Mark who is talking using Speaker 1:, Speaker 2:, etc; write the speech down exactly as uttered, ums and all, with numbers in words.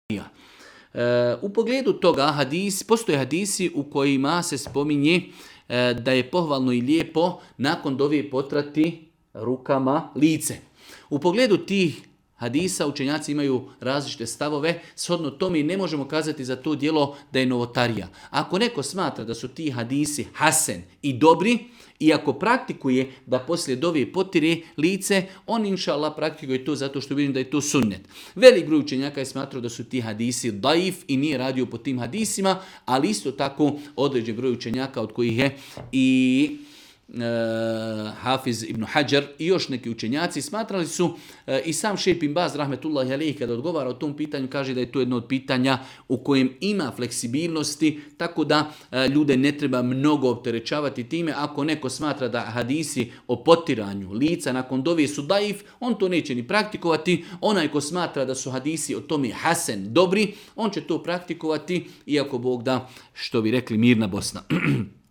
Speaker 1: U pogledu toga hadis, postoje hadisi u kojima se spominje da je pohvalno i lijepo nakon dove potrati rukama lice. U pogledu tih hadisa učenjaci imaju različite stavove, shodno tome i ne možemo kazati za to djelo da je novotarija. Ako neko smatra da su ti hadisi hasen i dobri, i ako praktikuje da poslije dove potire lice, on inša Allah praktikuje to zato što vidim da je to sunnet. Velik broj učenjaka je smatrao da su ti hadisi daif i nije radio po tim hadisima, ali isto tako određen broj učenjaka od kojih je i Uh, Hafiz ibn Hajar i još neki učenjaci smatrali su uh, i sam Šejh bin Baz rahmetullahi alejhi kada odgovara o tom pitanju kaže da je to jedno od pitanja u kojem ima fleksibilnosti, tako da uh, ljude ne treba mnogo opterećavati time. Ako neko smatra da hadisi o potiranju lica nakon dove su daif, on to neće ni praktikovati. Onaj ko smatra da su hadisi o tome hasen dobri, on će to praktikovati, iako Bog da, što bi rekli, mirna Bosna.